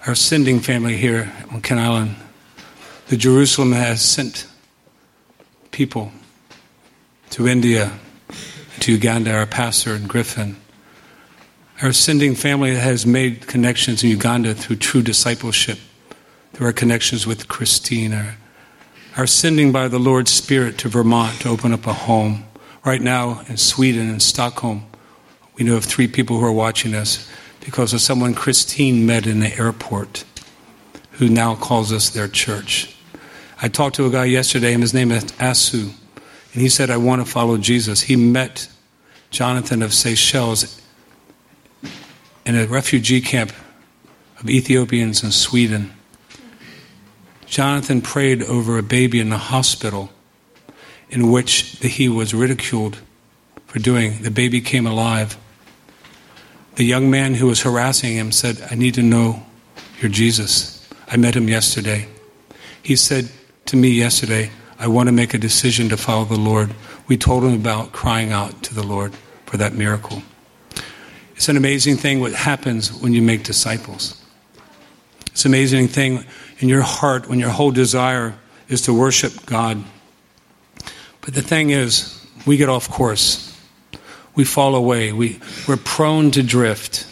our sending family here on Kent Island, the Jerusalem has sent people to India, to Uganda, our pastor in Griffin. Our sending family has made connections in Uganda through true discipleship, through our connections with Christine. Our sending by the Lord's Spirit to Vermont to open up a home. Right now in Sweden and Stockholm, we know of 3 people who are watching us because of someone Christine met in the airport who now calls us their church. I talked to a guy yesterday, and his name is Asu, and he said, I want to follow Jesus. He met Jonathan of Seychelles in a refugee camp of Ethiopians in Sweden. Jonathan prayed over a baby in the hospital in which he was ridiculed for doing. The baby came alive. The young man who was harassing him said, I need to know your Jesus. I met him yesterday. He said to me yesterday, I want to make a decision to follow the Lord. We told him about crying out to the Lord for that miracle. It's an amazing thing what happens when you make disciples. It's an amazing thing in your heart when your whole desire is to worship God. But the thing is, we get off course. We fall away. We're prone to drift.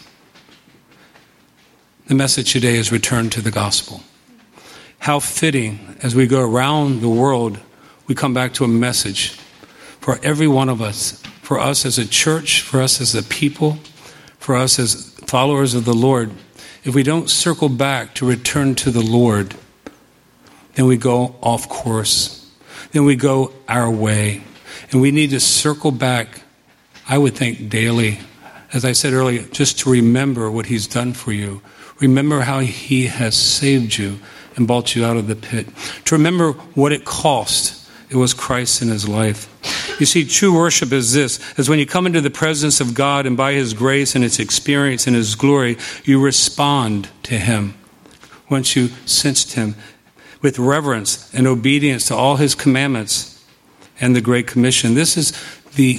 The message today is return to the gospel. How fitting, as we go around the world, we come back to a message for every one of us, for us as a church, for us as a people, for us as followers of the Lord. If we don't circle back to return to the Lord, then we go off course. Then we go our way. And we need to circle back, I would think, daily. As I said earlier, just to remember what He's done for you. Remember how He has saved you and brought you out of the pit. To remember what it cost. It was Christ in His life. You see, true worship is this, is when you come into the presence of God and by His grace and His experience and His glory, you respond to Him. Once you sensed Him with reverence and obedience to all His commandments and the Great Commission. This is the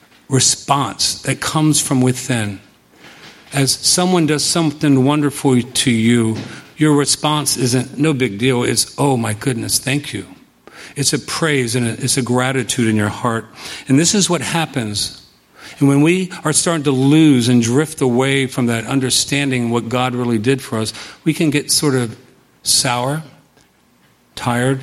response that comes from within. As someone does something wonderful to you, your response isn't, no big deal. It's, oh my goodness, thank you. It's a praise and it's a gratitude in your heart. And this is what happens. And when we are starting to lose and drift away from that understanding what God really did for us, we can get sort of sour, tired,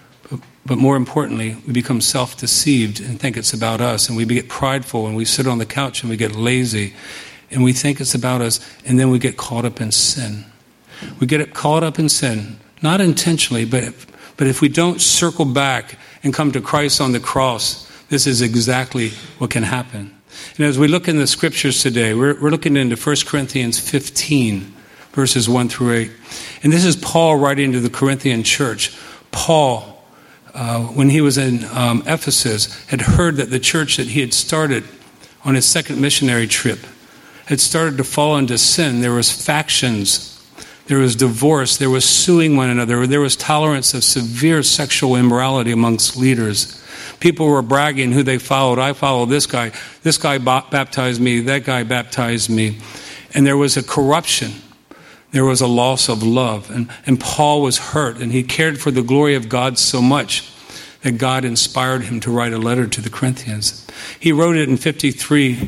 but more importantly, we become self-deceived and think it's about us. And we get prideful and we sit on the couch and we get lazy and we think it's about us, and then we get caught up in sin. We get caught up in sin, not intentionally, but if we don't circle back and come to Christ on the cross, this is exactly what can happen. And as we look in the scriptures today, we're looking into 1 Corinthians 15, verses 1 through 8. And this is Paul writing to the Corinthian church. Paul, when he was in Ephesus, had heard that the church that he had started on his second missionary trip had started to fall into sin. There was factions. There was divorce. There was suing one another. There was tolerance of severe sexual immorality amongst leaders. People were bragging who they followed. I follow this guy. This guy baptized me. That guy baptized me. And there was a corruption. There was a loss of love. And Paul was hurt. And he cared for the glory of God so much that God inspired him to write a letter to the Corinthians. He wrote it in 53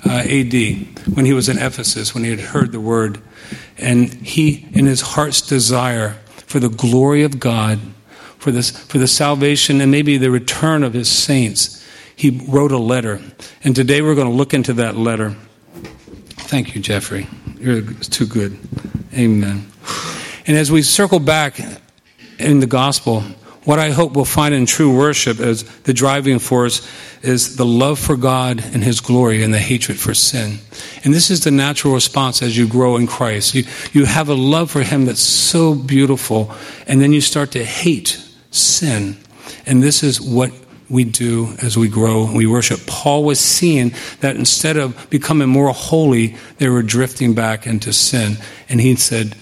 A.D. when he was in Ephesus, when he had heard the word. And he, in his heart's desire for the glory of God, for the salvation and maybe the return of his saints, he wrote a letter. And today we're going to look into that letter. Thank you, Jeffrey. You're too good. Amen. And as we circle back in the gospel, what I hope we'll find in true worship as the driving force is the love for God and His glory and the hatred for sin. And this is the natural response as you grow in Christ. You have a love for Him that's so beautiful, and then you start to hate sin. And this is what we do as we grow and we worship. Paul was seeing that instead of becoming more holy, they were drifting back into sin. And he said,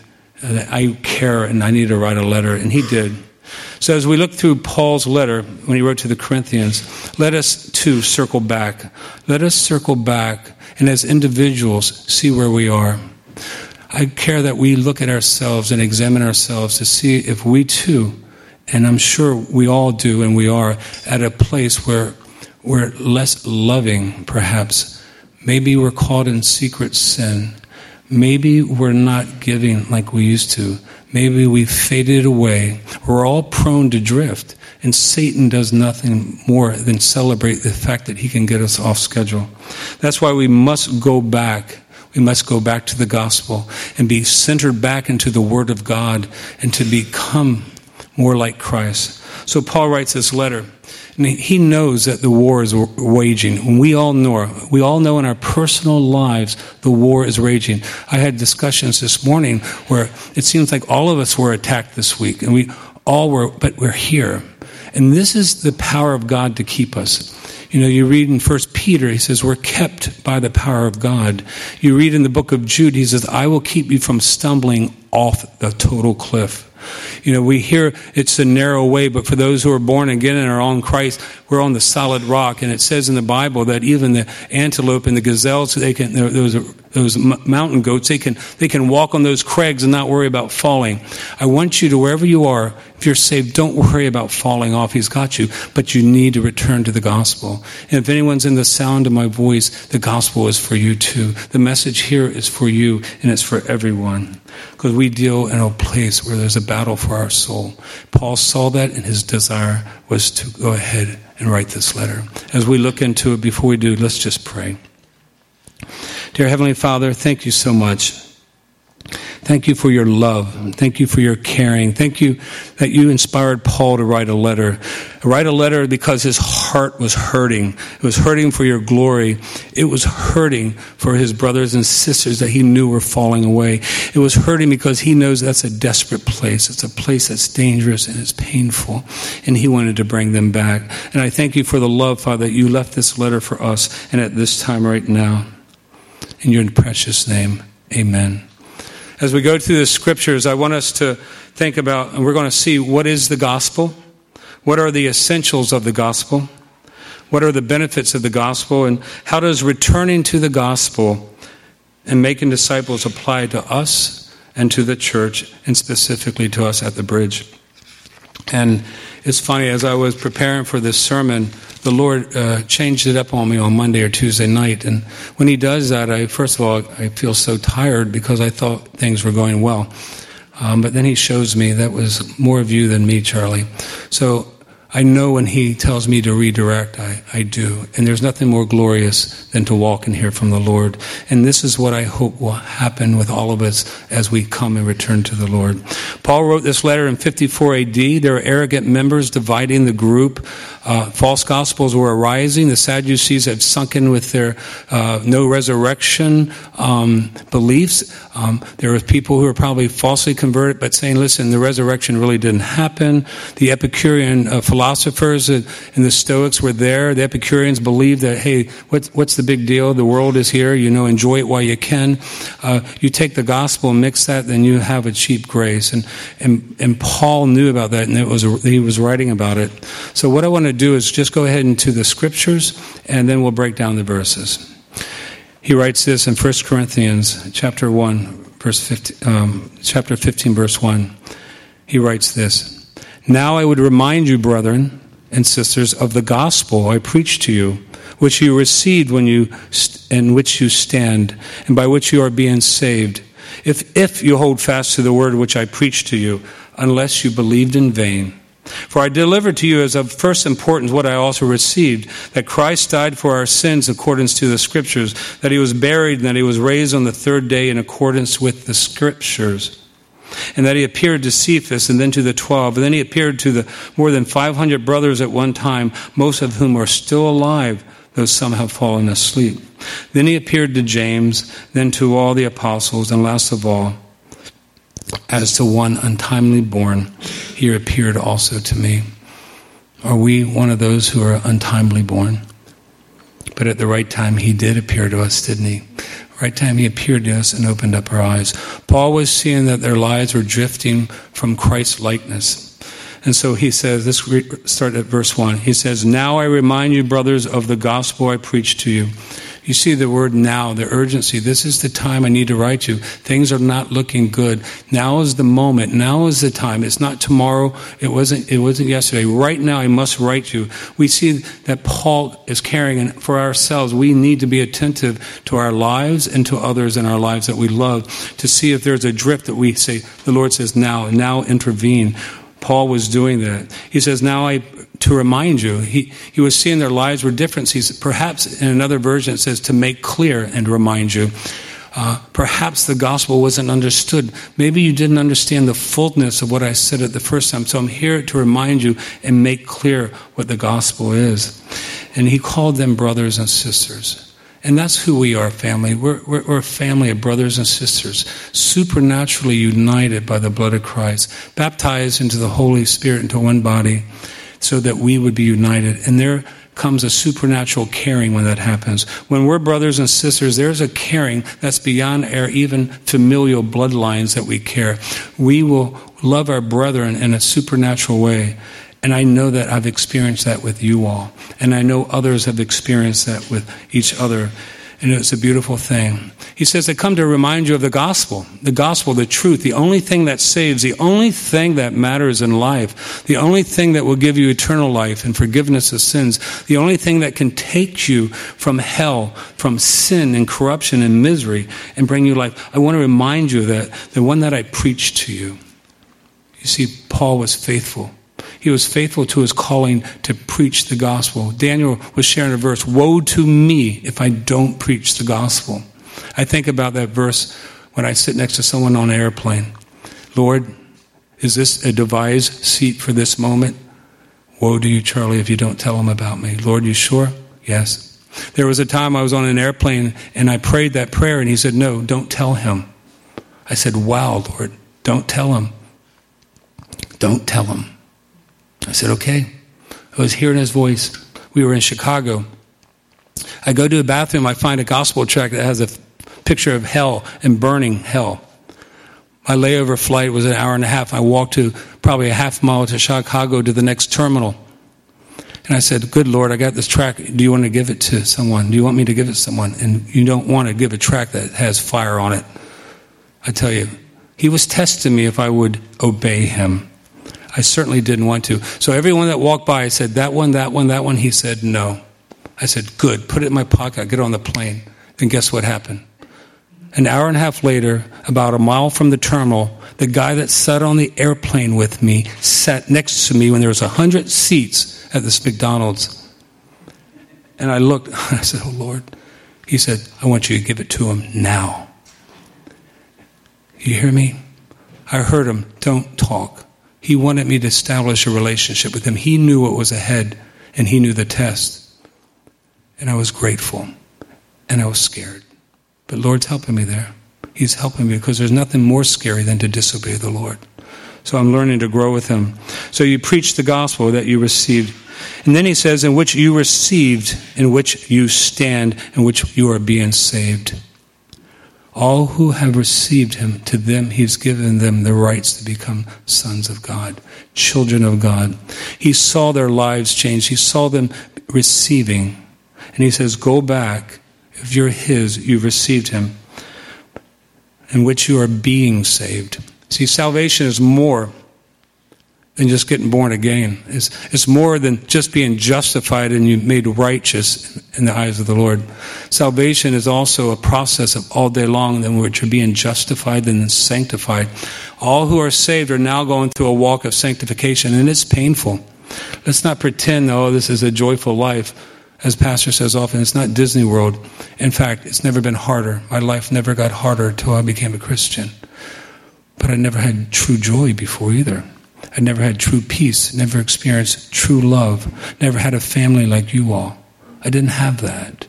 I care and I need to write a letter. And he did. So as we look through Paul's letter, when he wrote to the Corinthians, let us too circle back. Let us circle back and as individuals see where we are. I care that we look at ourselves and examine ourselves to see if we too, and I'm sure we all do and we are, at a place where we're less loving, perhaps. Maybe we're caught in secret sin. Maybe we're not giving like we used to. Maybe we've faded away. We're all prone to drift. And Satan does nothing more than celebrate the fact that he can get us off schedule. That's why we must go back. We must go back to the gospel and be centered back into the Word of God and to become more like Christ. So Paul writes this letter. And he knows that the war is waging. And we all know in our personal lives the war is raging. I had discussions this morning where it seems like all of us were attacked this week. And we all were, but we're here. And this is the power of God to keep us. You know, you read in 1 Peter, he says, we're kept by the power of God. You read in the book of Jude, he says, I will keep you from stumbling off the total cliff. You know, we hear it's a narrow way, but for those who are born again and are on Christ, we're on the solid rock. And it says in the Bible that even the antelope and the gazelles, those mountain goats, they can walk on those crags and not worry about falling. I want you to, wherever you are, if you're saved, don't worry about falling off. He's got you. But you need to return to the gospel. And if anyone's in the sound of my voice, the gospel is for you too. The message here is for you, and it's for everyone. Because we deal in a place where there's a battle for our soul. Paul saw that, and his desire was to go ahead and write this letter. As we look into it, before we do, let's just pray. Dear Heavenly Father, thank you so much. Thank you for your love. Thank you for your caring. Thank you that you inspired Paul to write a letter. Write a letter because his heart was hurting. It was hurting for your glory. It was hurting for his brothers and sisters that he knew were falling away. It was hurting because he knows that's a desperate place. It's a place that's dangerous and it's painful. And he wanted to bring them back. And I thank you for the love, Father, that you left this letter for us and at this time right now. In your precious name, amen. As we go through the scriptures, I want us to think about, and we're going to see what is the gospel, what are the essentials of the gospel, what are the benefits of the gospel, and how does returning to the gospel and making disciples apply to us and to the church, and specifically to us at the Bridge. And it's funny, as I was preparing for this sermon, the Lord changed it up on me on Monday or Tuesday night. And when he does that, first of all, I feel so tired because I thought things were going well. But then he shows me that was more of you than me, Charlie. So I know when he tells me to redirect, I do. And there's nothing more glorious than to walk and hear from the Lord. And this is what I hope will happen with all of us as we come and return to the Lord. Paul wrote this letter in 54 AD. There were arrogant members dividing the group. False gospels were arising. The Sadducees had sunken with their no resurrection beliefs. There were people who were probably falsely converted, but saying, listen, the resurrection really didn't happen. The Epicurean philosophers and the Stoics were there. The Epicureans believed that, hey, what's the big deal? The world is here. Enjoy it while you can. You take the gospel and mix that, then you have a cheap grace. And Paul knew about that, and he was writing about it. So what I want to do is just go ahead into the scriptures, and then we'll break down the verses. He writes this in 1 Corinthians chapter 15, verse 1. He writes this. Now I would remind you, brethren and sisters, of the gospel I preached to you, which you received in which you stand, and by which you are being saved, if you hold fast to the word which I preached to you, unless you believed in vain. For I delivered to you as of first importance what I also received, that Christ died for our sins according to the Scriptures, that he was buried, and that he was raised on the third day in accordance with the Scriptures, and that he appeared to Cephas and then to the 12, and then he appeared to the more than 500 brothers at one time, most of whom are still alive, though some have fallen asleep. Then he appeared to James, then to all the apostles, and last of all, as to one untimely born, he appeared also to me. Are we one of those who are untimely born? But at the right time, he did appear to us, didn't he? Right time, he appeared to us and opened up our eyes. Paul was seeing that their lives were drifting from Christ's likeness. And so he says, let's start at verse 1. He says, now I remind you, brothers, of the gospel I preached to you. You see the word now, the urgency. This is the time I need to write you. Things are not looking good. Now is the moment. Now is the time. It's not tomorrow. It wasn't yesterday. Right now I must write you. We see that Paul is caring, and for ourselves, we need to be attentive to our lives and to others in our lives that we love, to see if there's a drift that we say, the Lord says now intervene. Paul was doing that. He says, to remind you. He was seeing their lives were different. Perhaps in another version it says to make clear and remind you. Perhaps the gospel wasn't understood. Maybe you didn't understand the fullness of what I said at the first time. So I'm here to remind you and make clear what the gospel is. And he called them brothers and sisters. And that's who we are, family. We're a family of brothers and sisters, supernaturally united by the blood of Christ, baptized into the Holy Spirit, into one body, so that we would be united. And there comes a supernatural caring when that happens. When we're brothers and sisters, there's a caring that's beyond our even familial bloodlines that we care. We will love our brethren in a supernatural way. And I know that I've experienced that with you all. And I know others have experienced that with each other. And it's a beautiful thing. He says, I come to remind you of the gospel, the truth, the only thing that saves, the only thing that matters in life, the only thing that will give you eternal life and forgiveness of sins, the only thing that can take you from hell, from sin and corruption and misery and bring you life. I want to remind you that the one that I preached to you. You see, Paul was faithful. He was faithful to his calling to preach the gospel. Daniel was sharing a verse, woe to me if I don't preach the gospel. I think about that verse when I sit next to someone on an airplane. Lord, is this a devised seat for this moment? Woe to you, Charlie, if you don't tell them about me. Lord, you sure? Yes. There was a time I was on an airplane and I prayed that prayer and he said, no, don't tell him. I said, wow, Lord, don't tell him. Don't tell him. I said, okay. I was hearing his voice. We were in Chicago. I go to the bathroom. I find a gospel tract that has a picture of hell and burning hell. My layover flight was an hour and a half. I walked to probably a half mile to Chicago to the next terminal. And I said, good Lord, I got this tract. Do you want to give it to someone? Do you want me to give it to someone? And you don't want to give a tract that has fire on it. I tell you, he was testing me if I would obey him. I certainly didn't want to. So everyone that walked by, I said, that one. He said, no. I said, good. Put it in my pocket. I'll get on the plane. Then guess what happened? An hour and a half later, about a mile from the terminal, the guy that sat on the airplane with me sat next to me when there was 100 seats at this McDonald's. And I looked, I said, oh, Lord. He said, I want you to give it to him now. You hear me? I heard him, don't talk. He wanted me to establish a relationship with him. He knew what was ahead, and he knew the test. And I was grateful, and I was scared. But Lord's helping me there. He's helping me because there's nothing more scary than to disobey the Lord. So I'm learning to grow with him. So you preach the gospel that you received. And then he says, in which you received, in which you stand, in which you are being saved. All who have received him, to them he's given them the rights to become sons of God, children of God. He saw their lives change. He saw them receiving. And he says, go back. If you're his, you've received him, in which you are being saved. See, salvation is more than just getting born again. It's more than just being justified and you made righteous in the eyes of the Lord. Salvation is also a process of all day long in which you're being justified and then sanctified. All who are saved are now going through a walk of sanctification, and it's painful. Let's not pretend, oh, this is a joyful life. As Pastor says often, it's not Disney World. In fact, it's never been harder. My life never got harder until I became a Christian. But I never had true joy before either. I never had true peace, never experienced true love, never had a family like you all. I didn't have that.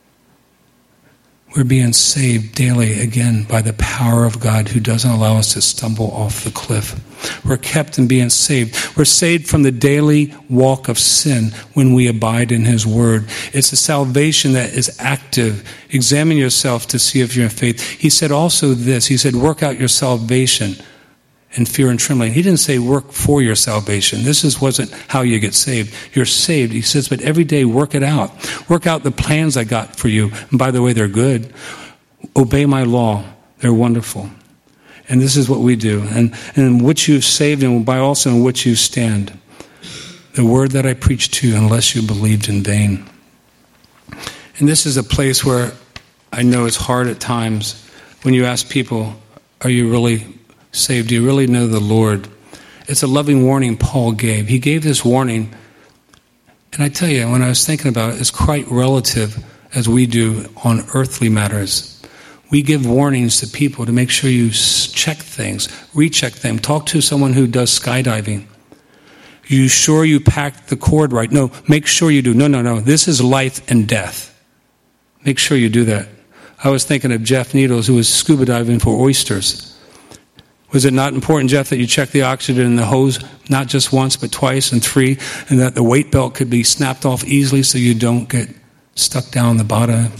We're being saved daily again by the power of God who doesn't allow us to stumble off the cliff. We're kept in being saved. We're saved from the daily walk of sin when we abide in his word. It's a salvation that is active. Examine yourself to see if you're in faith. He said also this. He said, work out your salvation. in fear and trembling. He didn't say work for your salvation. Wasn't how you get saved. You're saved. He says, but every day work it out. Work out the plans I got for you. And by the way, they're good. Obey my law. They're wonderful. And this is what we do. And in which you've saved, and by also in which you stand. The word that I preached to you, unless you believed in vain. And this is a place where I know it's hard at times when you ask people, are you really saved? Do you really know the Lord? It's a loving warning Paul gave. He gave this warning, and I tell you, when I was thinking about it, it's quite relative as we do on earthly matters. We give warnings to people to make sure you check things, recheck them. Talk to someone who does skydiving. You sure you packed the cord right? No, make sure you do. No. This is life and death. Make sure you do that. I was thinking of Jeff Needles, who was scuba diving for oysters. Was it not important, Jeff, that you check the oxygen in the hose not just once but twice and three, and that the weight belt could be snapped off easily so you don't get stuck down the bottom?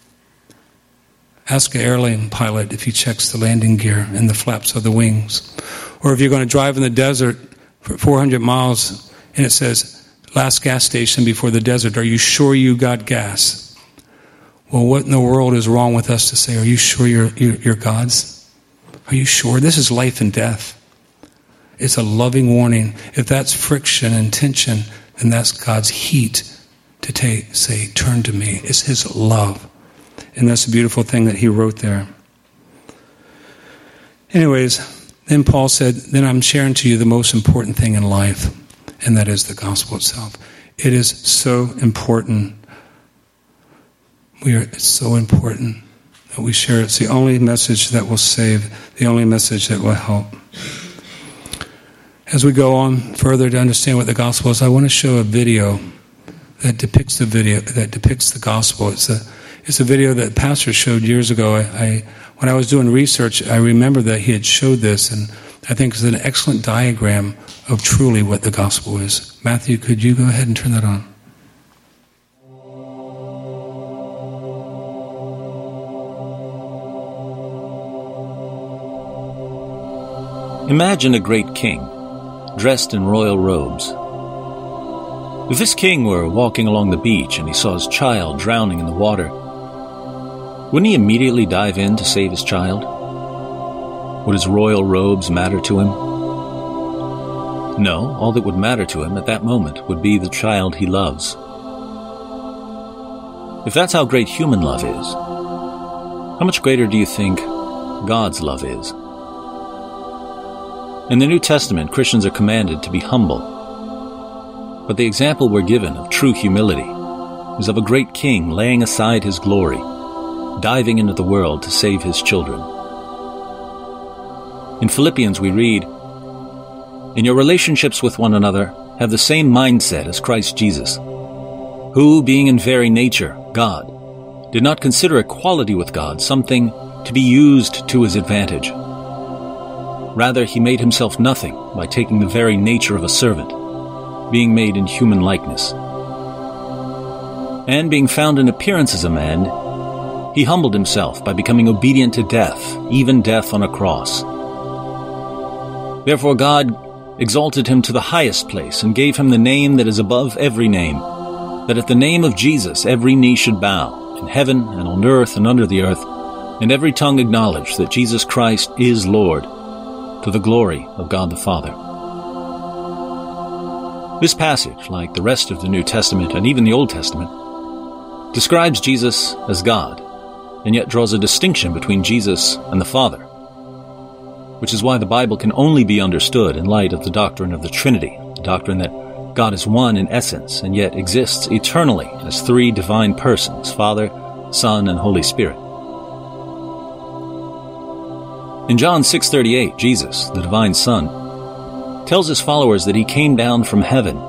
Ask an airline pilot if he checks the landing gear and the flaps of the wings. Or if you're going to drive in the desert for 400 miles and it says, last gas station before the desert, are you sure you got gas? Well, what in the world is wrong with us to say, are you sure you're God's? Are you sure? This is life and death. It's a loving warning. If that's friction and tension, then that's God's heat to say, turn to me. It's his love. And that's a beautiful thing that he wrote there. Anyways, then Paul said, then I'm sharing to you the most important thing in life, and that is the gospel itself. It is so important. It's so important that we share it. It's the only message that will save, the only message that will help. As we go on further to understand what the gospel is, I want to show a video that depicts the gospel. It's a video that Pastor showed years ago. When I was doing research, I remember that he had showed this, and I think it's an excellent diagram of truly what the gospel is. Matthew, could you go ahead and turn that on? Imagine a great king, dressed in royal robes. If this king were walking along the beach and he saw his child drowning in the water, wouldn't he immediately dive in to save his child? Would his royal robes matter to him? No, all that would matter to him at that moment would be the child he loves. If that's how great human love is, how much greater do you think God's love is? In the New Testament, Christians are commanded to be humble. But the example we're given of true humility is of a great king laying aside his glory, diving into the world to save his children. In Philippians we read, "In your relationships with one another, have the same mindset as Christ Jesus, who, being in very nature God, did not consider equality with God something to be used to his advantage. Rather, he made himself nothing by taking the very nature of a servant, being made in human likeness. And being found in appearance as a man, he humbled himself by becoming obedient to death, even death on a cross. Therefore God exalted him to the highest place and gave him the name that is above every name, that at the name of Jesus every knee should bow, in heaven and on earth and under the earth, and every tongue acknowledge that Jesus Christ is Lord, to the glory of God the Father." This passage, like the rest of the New Testament and even the Old Testament, describes Jesus as God, and yet draws a distinction between Jesus and the Father, which is why the Bible can only be understood in light of the doctrine of the Trinity, the doctrine that God is one in essence and yet exists eternally as three divine persons, Father, Son, and Holy Spirit. In John 6:38, Jesus, the divine Son, tells his followers that he came down from heaven.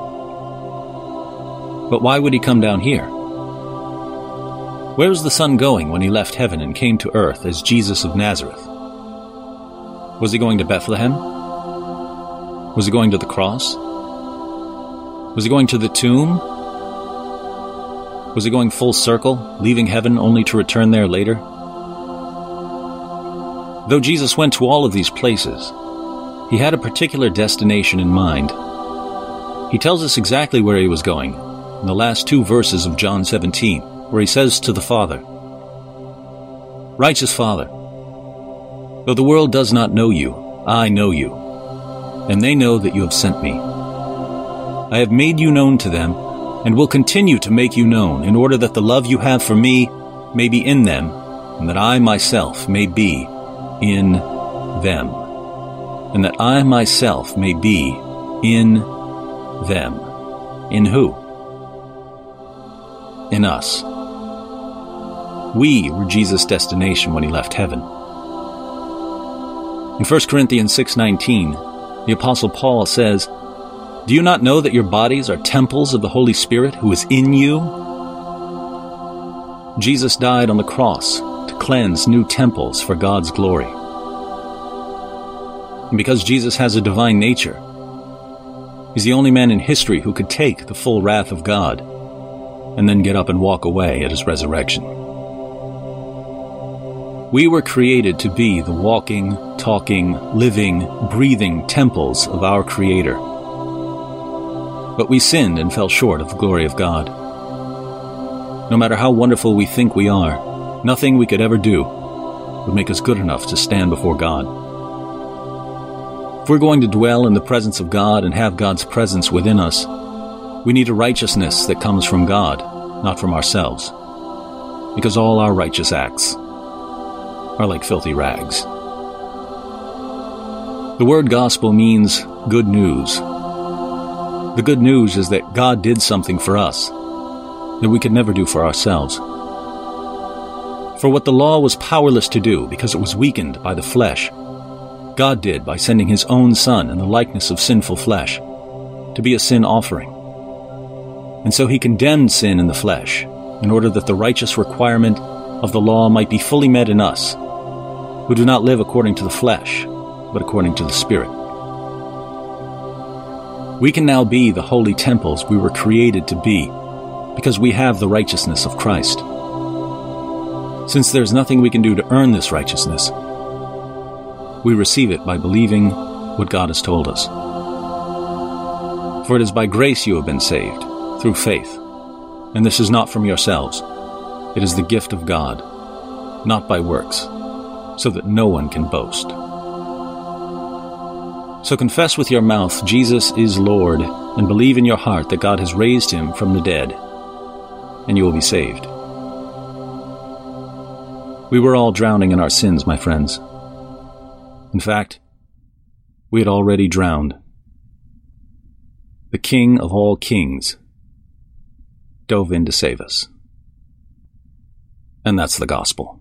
But why would he come down here? Where was the Son going when he left heaven and came to earth as Jesus of Nazareth? Was he going to Bethlehem? Was he going to the cross? Was he going to the tomb? Was he going full circle, leaving heaven only to return there later? Though Jesus went to all of these places, He had a particular destination in mind. He tells us exactly where he was going in the last 2 verses of John 17, where he says to the Father, "Righteous Father, though the world does not know you, I know you, and they know that you have sent me. I have made you known to them, and will continue to make you known, in order that the love you have for me may be in them, and that I myself may be in them. And that I myself may be in them." In who? In us. We were Jesus' destination when he left heaven. In 1 Corinthians 6:19, the Apostle Paul says, "Do you not know that your bodies are temples of the Holy Spirit who is in you?" Jesus died on the cross to cleanse new temples for God's glory. And because Jesus has a divine nature, he's the only man in history who could take the full wrath of God and then get up and walk away at his resurrection. We were created to be the walking, talking, living, breathing temples of our Creator. But we sinned and fell short of the glory of God. No matter how wonderful we think we are, nothing we could ever do would make us good enough to stand before God. If we're going to dwell in the presence of God and have God's presence within us, we need a righteousness that comes from God, not from ourselves, because all our righteous acts are like filthy rags. The word gospel means good news. The good news is that God did something for us that we could never do for ourselves. For what the law was powerless to do because it was weakened by the flesh, God did by sending his own Son in the likeness of sinful flesh to be a sin offering. And so he condemned sin in the flesh in order that the righteous requirement of the law might be fully met in us, who do not live according to the flesh, but according to the Spirit. We can now be the holy temples we were created to be because we have the righteousness of Christ. Since there's nothing we can do to earn this righteousness, we receive it by believing what God has told us. For it is by grace you have been saved, through faith. And this is not from yourselves. It is the gift of God, not by works, so that no one can boast. So confess with your mouth Jesus is Lord, and believe in your heart that God has raised him from the dead, and you will be saved. We were all drowning in our sins, my friends. In fact, we had already drowned. The King of all kings dove in to save us. And that's the gospel.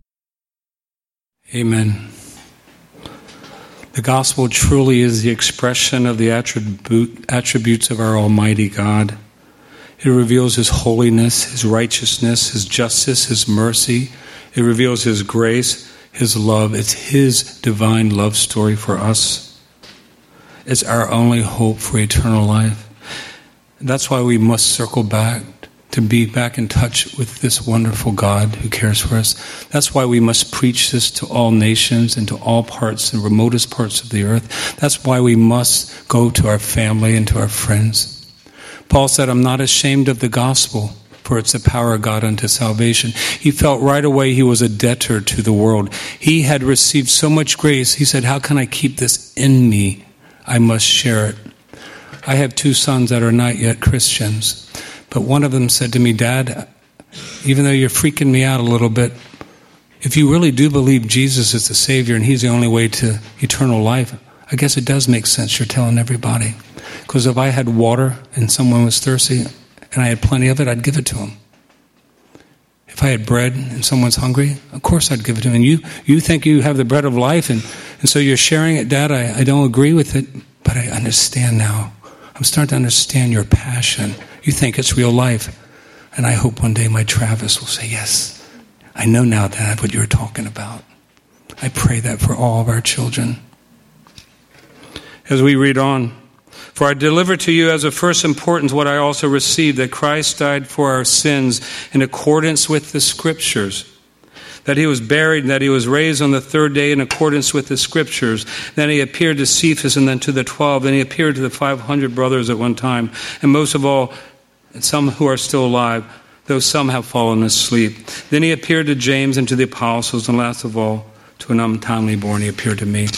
Amen. The gospel truly is the expression of the attributes of our Almighty God. It reveals his holiness, his righteousness, his justice, his mercy. It reveals his grace, his love. It's his divine love story for us. It's our only hope for eternal life. That's why we must circle back to be back in touch with this wonderful God who cares for us. That's why we must preach this to all nations and to all parts and remotest parts of the earth. That's why we must go to our family and to our friends. Paul said, "I'm not ashamed of the gospel, for it's the power of God unto salvation." He felt right away he was a debtor to the world. He had received so much grace. He said, "How can I keep this in me? I must share it." I have 2 sons that are not yet Christians. But one of them said to me, "Dad, even though you're freaking me out a little bit, if you really do believe Jesus is the Savior and he's the only way to eternal life, I guess it does make sense you're telling everybody. Because if I had water and someone was thirsty and I had plenty of it, I'd give it to him. If I had bread and someone's hungry, of course I'd give it to him. And you think you have the bread of life and so you're sharing it, Dad. I don't agree with it, but I understand now. I'm starting to understand your passion. You think it's real life. And I hope one day my Travis will say, yes, I know now, Dad, what you're talking about. I pray that for all of our children. As we read on, "For I delivered to you as of first importance what I also received, that Christ died for our sins in accordance with the Scriptures, that he was buried, and that he was raised on the third day in accordance with the Scriptures. Then he appeared to Cephas and then to the 12. Then he appeared to the 500 brothers at one time. And most of all, some who are still alive, though some have fallen asleep. Then he appeared to James and to the apostles, and last of all, to an untimely born, he appeared to me.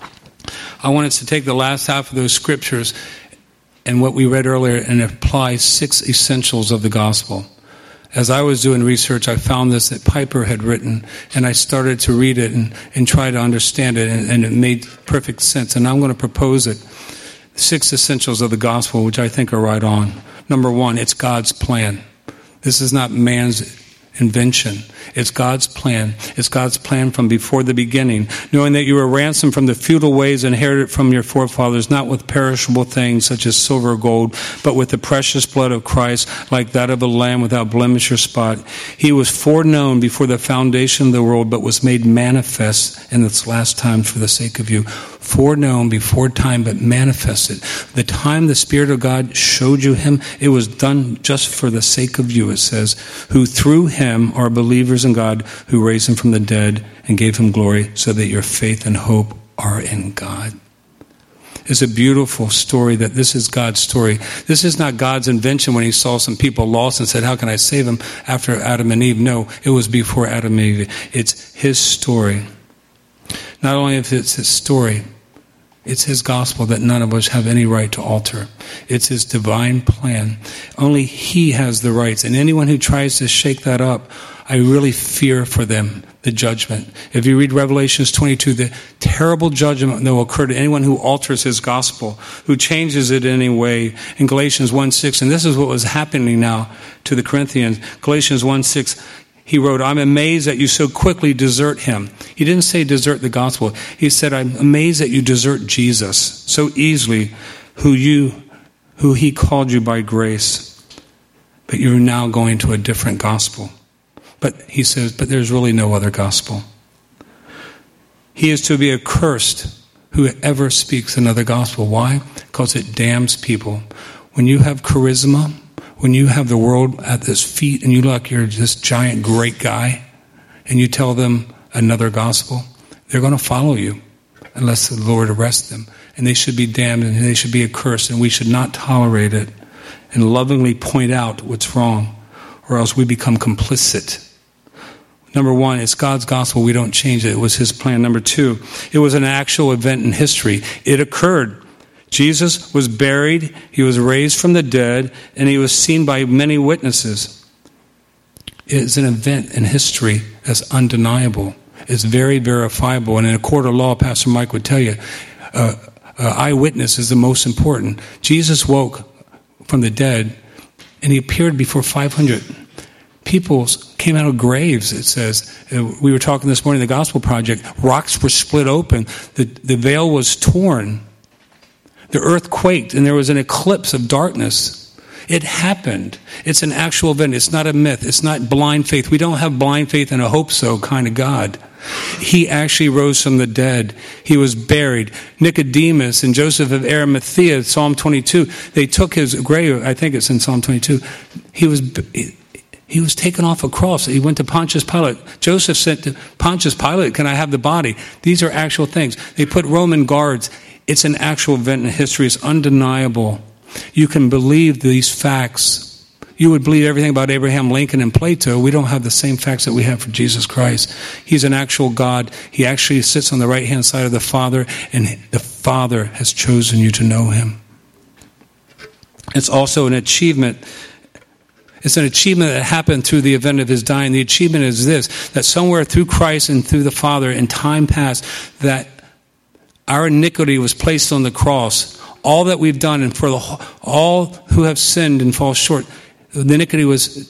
I want us to take the last half of those Scriptures and what we read earlier and apply 6 essentials of the gospel. As I was doing research, I found this that Piper had written, and I started to read it and try to understand it, and it made perfect sense. And I'm going to propose it. 6 essentials of the gospel, which I think are right on. Number 1, it's God's plan. This is not man's invention. It's God's plan. It's God's plan from before the beginning, knowing that you were ransomed from the futile ways inherited from your forefathers, not with perishable things such as silver or gold, but with the precious blood of Christ, like that of a lamb without blemish or spot. He was foreknown before the foundation of the world, but was made manifest in its last time for the sake of you. Foreknown before time, but manifested. The time the Spirit of God showed you him, it was done just for the sake of you, it says, who through him are believers in God, who raised him from the dead and gave him glory, so that your faith and hope are in God. It's a beautiful story that this is God's story. This is not God's invention when he saw some people lost and said, how can I save them after Adam and Eve? No, it was before Adam and Eve. It's his story. Not only if it's his story, it's his gospel that none of us have any right to alter. It's his divine plan. Only he has the rights. And anyone who tries to shake that up, I really fear for them, the judgment. If you read Revelations 22, the terrible judgment that will occur to anyone who alters his gospel, who changes it in any way. In Galatians 1:6, and this is what was happening now to the Corinthians. Galatians 1:6, he wrote, I'm amazed that you so quickly desert him. He didn't say desert the gospel. He said, I'm amazed that you desert Jesus so easily, who he called you by grace. But you're now going to a different gospel. But he says, but there's really no other gospel. He is to be accursed whoever speaks another gospel. Why? Because it damns people. When you have charisma, when you have the world at his feet and you look like you're this giant great guy and you tell them another gospel, they're going to follow you unless the Lord arrests them. And they should be damned and they should be accursed, and we should not tolerate it and lovingly point out what's wrong, or else we become complicit. Number 1, it's God's gospel. We don't change it. It was his plan. Number 2, it was an actual event in history. It occurred. Jesus was buried, he was raised from the dead, and he was seen by many witnesses. It is an event in history that's undeniable. It's very verifiable. And in a court of law, Pastor Mike would tell you, eyewitness is the most important. Jesus woke from the dead, and he appeared before 500 people. Came out of graves, it says. We were talking this morning, the Gospel Project. Rocks were split open. The veil was torn. The earth quaked, and there was an eclipse of darkness. It happened. It's an actual event. It's not a myth. It's not blind faith. We don't have blind faith and a hope so kind of God. He actually rose from the dead. He was buried. Nicodemus and Joseph of Arimathea, Psalm 22, they took his grave. I think it's in Psalm 22. He was taken off a cross. He went to Pontius Pilate. Joseph said to Pontius Pilate, can I have the body? These are actual things. They put Roman guards. It's an actual event in history. It's undeniable. You can believe these facts. You would believe everything about Abraham Lincoln and Plato. We don't have the same facts that we have for Jesus Christ. He's an actual God. He actually sits on the right-hand side of the Father, and the Father has chosen you to know him. It's also an achievement. It's an achievement that happened through the event of his dying. The achievement is this, that somewhere through Christ and through the Father in time past, that our iniquity was placed on the cross. All that we've done, and for all who have sinned and fall short, the iniquity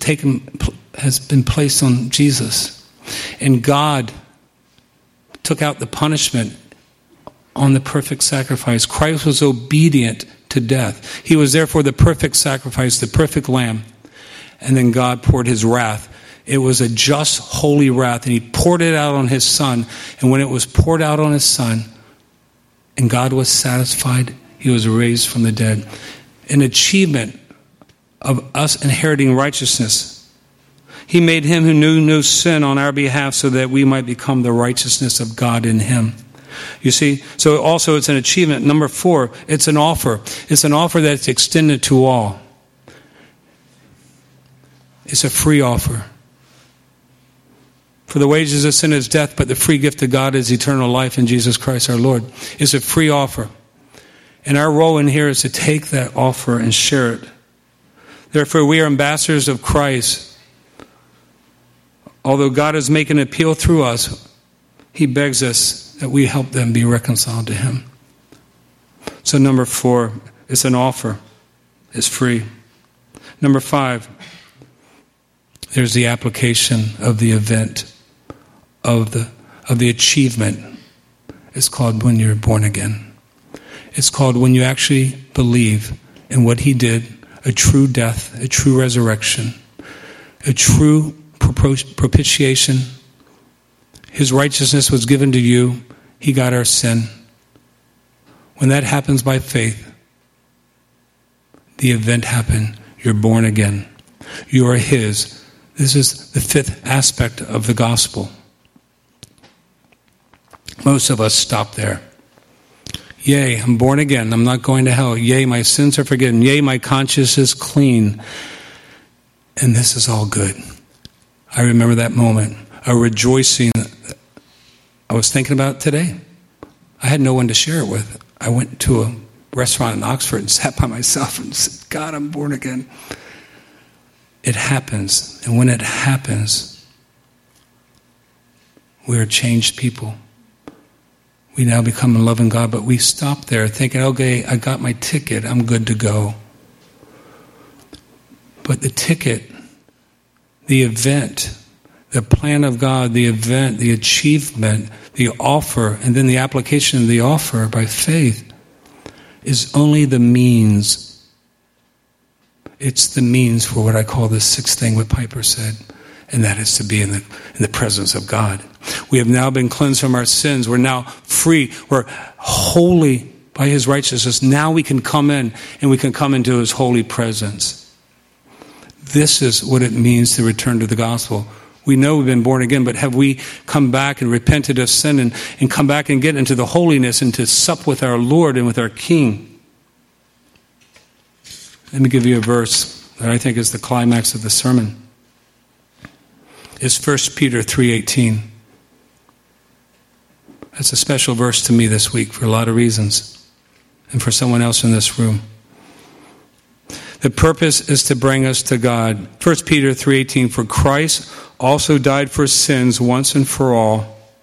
has been placed on Jesus. And God took out the punishment on the perfect sacrifice. Christ was obedient to death. He was therefore the perfect sacrifice, the perfect lamb. And then God poured his wrath. It was a just, holy wrath, and he poured it out on his Son. And when it was poured out on his Son, and God was satisfied, he was raised from the dead. An achievement of us inheriting righteousness. He made him who knew no sin on our behalf so that we might become the righteousness of God in him. You see, so also it's an achievement. Number 4, it's an offer. It's an offer that's extended to all. It's a free offer. For the wages of sin is death, but the free gift of God is eternal life in Jesus Christ our Lord. It's a free offer. And our role in here is to take that offer and share it. Therefore, we are ambassadors of Christ. Although God is making an appeal through us, he begs us that we help them be reconciled to him. So number 4, it's an offer. It's free. Number 5, there's the application of the event, of the achievement. It's called when you're born again. It's called when you actually believe in what he did, a true death, a true resurrection, a true propitiation. His righteousness was given to you. He got our sin. When that happens by faith, the event happened. You're born again. You are his. This is the 5th aspect of the gospel. Most of us stop there. Yea, I'm born again. I'm not going to hell. Yea, my sins are forgiven. Yea, my conscience is clean. And this is all good. I remember that moment, a rejoicing. I was thinking about it today. I had no one to share it with. I went to a restaurant in Oxford and sat by myself and said, God, I'm born again. It happens. And when it happens, we are changed people. We now become in love in God, but we stop there thinking, okay, I got my ticket, I'm good to go. But the ticket, the event, the plan of God, the event, the achievement, the offer, and then the application of the offer by faith is only the means. It's the means for what I call the 6th thing, what Piper said, and that is to be in the presence of God. We have now been cleansed from our sins. We're now free. We're holy by his righteousness. Now we can come in, and we can come into his holy presence. This is what it means to return to the gospel. We know we've been born again, but have we come back and repented of sin and come back and get into the holiness and to sup with our Lord and with our King? Let me give you a verse that I think is the climax of the sermon. It's 1 Peter 3:18. That's a special verse to me this week for a lot of reasons, and for someone else in this room. The purpose is to bring us to God. 1 Peter 3:18, for Christ also died for sins once and for all,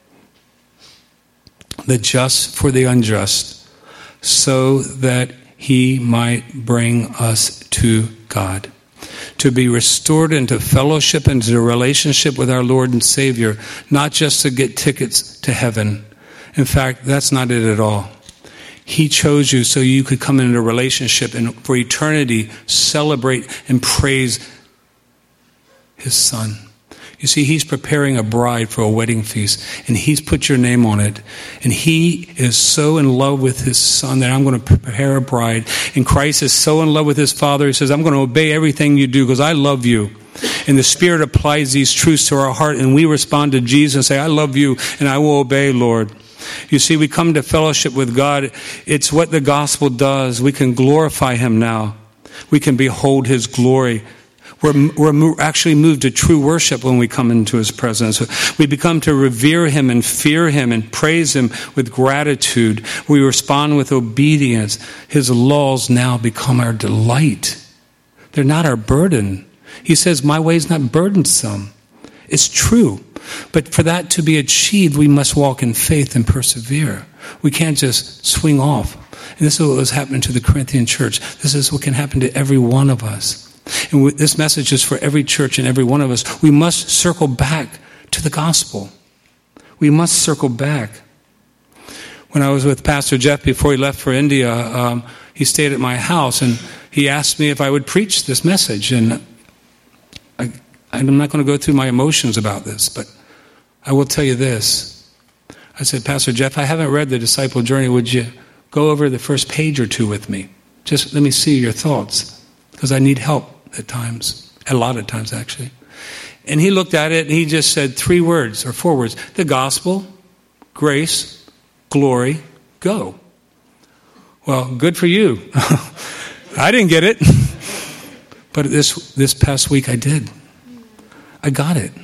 the just for the unjust, so that he might bring us to God, to be restored into fellowship, into a relationship with our Lord and Savior, not just to get tickets to heaven. In fact, that's not it at all. He chose you so you could come into a relationship and for eternity celebrate and praise his Son. You see, he's preparing a bride for a wedding feast, and he's put your name on it. And he is so in love with his Son that I'm going to prepare a bride. And Christ is so in love with his Father, he says, I'm going to obey everything you do because I love you. And the Spirit applies these truths to our heart, and we respond to Jesus and say, I love you, and I will obey, Lord. You see, we come to fellowship with God. It's what the gospel does. We can glorify him now. We can behold his glory. We're actually moved to true worship when we come into his presence. We become to revere him and fear him and praise him with gratitude. We respond with obedience. His laws now become our delight. They're not our burden. He says, my way is not burdensome. It's true. But for that to be achieved, we must walk in faith and persevere. We can't just swing off. And this is what was happening to the Corinthian church. This is what can happen to every one of us. And this message is for every church and every one of us. We must circle back to the gospel. We must circle back. When I was with Pastor Jeff before he left for India, he stayed at my house and he asked me if I would preach this message. And I'm not going to go through my emotions about this, but I will tell you this. I said, Pastor Jeff, I haven't read The Disciple Journey. Would you go over the first page or two with me? Just let me see your thoughts, because I need help at times, a lot of times actually. And he looked at it and he just said 3 words or 4 words: the gospel, grace, glory, go. Well, good for you. I didn't get it. But this past week I did. I got it.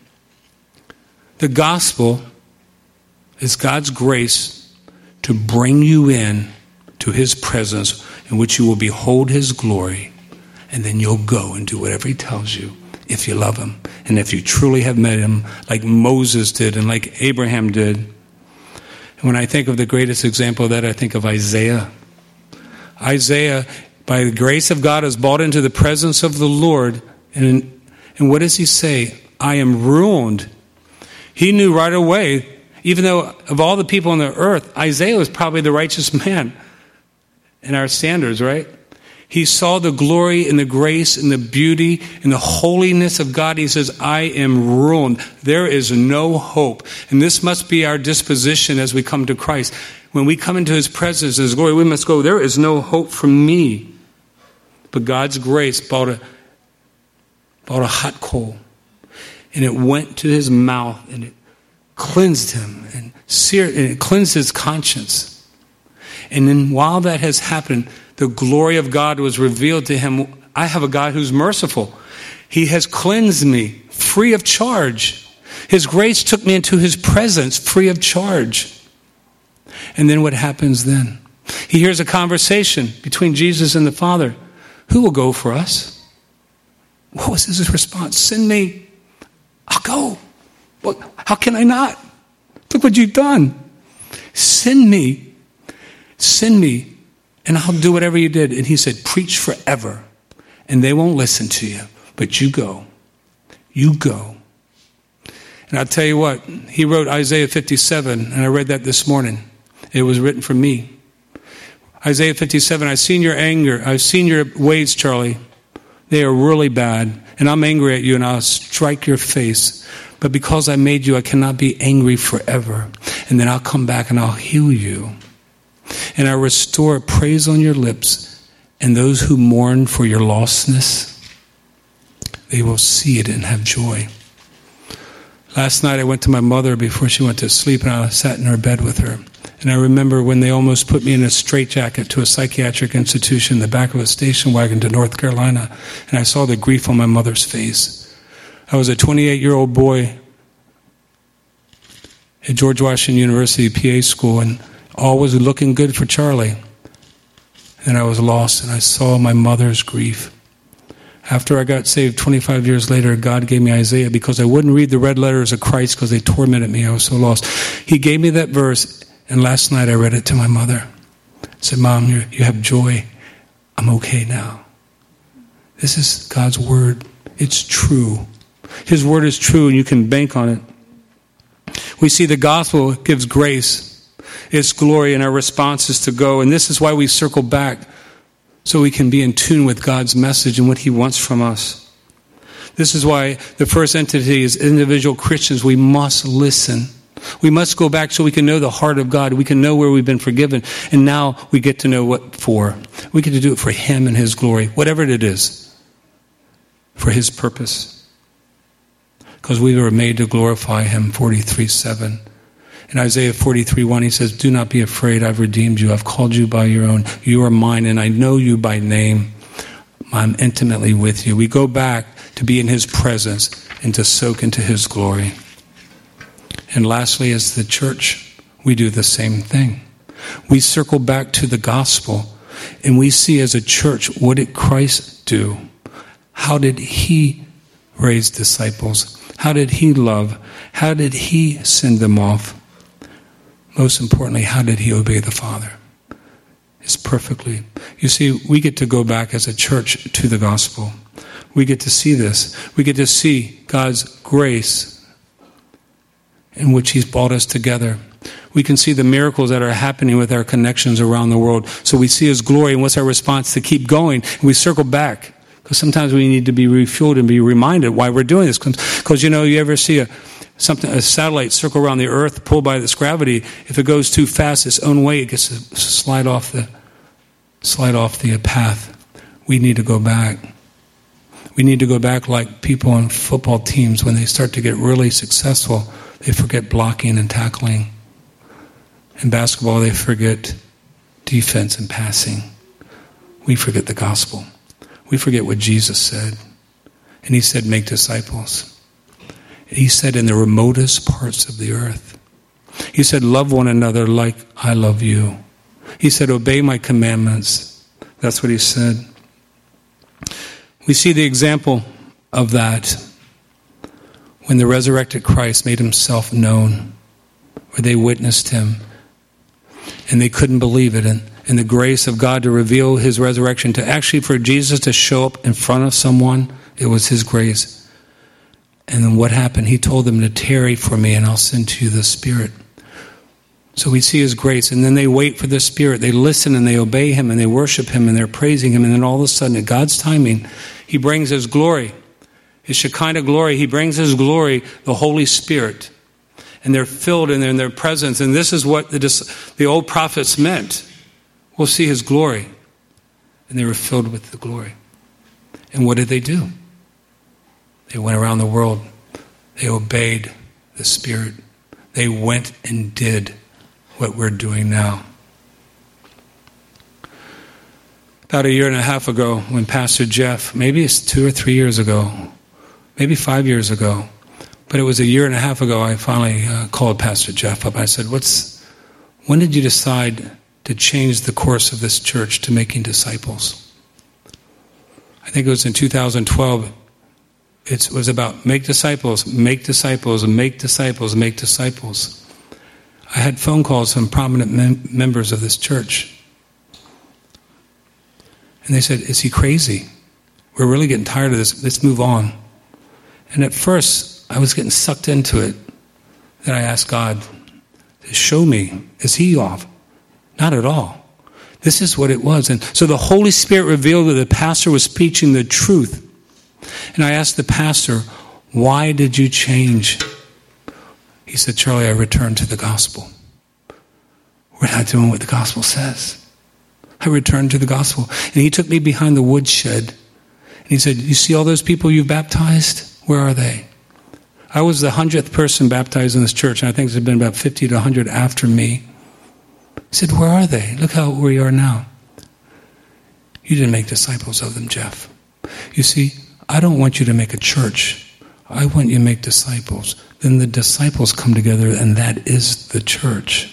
The gospel is God's grace to bring you in to his presence, in which you will behold his glory, and then you'll go and do whatever he tells you if you love him and if you truly have met him, like Moses did and like Abraham did. And when I think of the greatest example of that, I think of Isaiah. Isaiah, by the grace of God, is brought into the presence of the Lord, and what does he say? I am ruined. He knew right away, even though of all the people on the earth, Isaiah was probably the righteous man in our standards, right? He saw the glory and the grace and the beauty and the holiness of God. He says, I am ruined. There is no hope. And this must be our disposition as we come to Christ. When we come into his presence, his glory, we must go, there is no hope for me. But God's grace brought a hot coal. And it went to his mouth and it cleansed him and seared, and it cleansed his conscience. And then while that has happened, the glory of God was revealed to him. I have a God who's merciful. He has cleansed me free of charge. His grace took me into his presence free of charge. And then what happens then? He hears a conversation between Jesus and the Father. Who will go for us? What was his response? Send me. I'll go. Well, how can I not? Look what you've done. Send me. Send me. And I'll do whatever you did. And he said, preach forever. And they won't listen to you. But you go. You go. And I'll tell you what. He wrote Isaiah 57. And I read that this morning. It was written for me. Isaiah 57. I've seen your anger. I've seen your ways, Charlie. They are really bad. And I'm angry at you and I'll strike your face. But because I made you, I cannot be angry forever. And then I'll come back and I'll heal you. And I restore praise on your lips, and those who mourn for your lostness, they will see it and have joy. Last night I went to my mother before she went to sleep, and I sat in her bed with her. And I remember when they almost put me in a straitjacket to a psychiatric institution in the back of a station wagon to North Carolina, and I saw the grief on my mother's face. I was a 28-year-old boy at George Washington University PA school, and all was looking good for Charlie. And I was lost, and I saw my mother's grief. After I got saved 25 years later, God gave me Isaiah because I wouldn't read the red letters of Christ because they tormented me. I was so lost. He gave me that verse, and last night I read it to my mother. I said, Mom, you have joy. I'm okay now. This is God's word. It's true. His word is true, and you can bank on it. We see the gospel gives grace. Its glory, and our response is to go. And this is why we circle back, so we can be in tune with God's message and what he wants from us. This is why the first entity is individual Christians. We must listen. We must go back so we can know the heart of God. We can know where we've been forgiven. And now we get to know what for. We get to do it for him and his glory, whatever it is, for his purpose. Because we were made to glorify him, 43:7. In Isaiah 43:1, he says, do not be afraid, I've redeemed you. I've called you by your own. You are mine, and I know you by name. I'm intimately with you. We go back to be in his presence and to soak into his glory. And lastly, as the church, we do the same thing. We circle back to the gospel, and we see as a church, what did Christ do? How did he raise disciples? How did he love? How did he send them off? Most importantly, how did he obey the Father? It's perfectly. You see, we get to go back as a church to the gospel. We get to see this. We get to see God's grace in which he's brought us together. We can see the miracles that are happening with our connections around the world. So we see his glory, and what's our response? To keep going. And we circle back. Because sometimes we need to be refueled and be reminded why we're doing this. Because, you ever see a satellite circle around the earth pulled by this gravity? If it goes too fast its own way, it gets to slide off the path. We need to go back. We need to go back like people on football teams. When they start to get really successful, they forget blocking and tackling. In basketball, they forget defense and passing. We forget the gospel. We forget what Jesus said. And he said, make disciples. He said, in the remotest parts of the earth. He said, love one another like I love you. He said, obey my commandments. That's what he said. We see the example of that when the resurrected Christ made himself known, where they witnessed him, and they couldn't believe it. And the grace of God to reveal his resurrection, to actually for Jesus to show up in front of someone, it was his grace. And then what happened? He told them to tarry for me and I'll send to you the Spirit. So we see his grace, and then they wait for the Spirit. They listen and they obey him and they worship him and they're praising him. And then all of a sudden, at God's timing, he brings his glory, his Shekinah glory. He brings his glory, the Holy Spirit. And they're filled in their presence. And this is what the old prophets meant. We'll see his glory. And they were filled with the glory. And what did they do? They went around the world. They obeyed the Spirit. They went and did what we're doing now. About a year and a half ago, when Pastor Jeff, maybe it's 2 or 3 years ago, maybe 5 years ago, but it was a year and a half ago, I finally called Pastor Jeff up. I said, when did you decide to change the course of this church to making disciples? I think it was in 2012. It was about make disciples, make disciples, make disciples, make disciples. I had phone calls from prominent members of this church. And they said, is he crazy? We're really getting tired of this. Let's move on. And at first, I was getting sucked into it. Then I asked God to show me, is he off? Not at all. This is what it was. And so the Holy Spirit revealed that the pastor was preaching the truth. And I asked the pastor, why did you change? He said, Charlie, I returned to the gospel. We're not doing what the gospel says. I returned to the gospel. And he took me behind the woodshed. And he said, you see all those people you've baptized? Where are they? I was the 100th person baptized in this church, and I think there's been about 50 to 100 after me. He said, where are they? Look how we are now. You didn't make disciples of them, Jeff. You see, I don't want you to make a church. I want you to make disciples. Then the disciples come together, and that is the church.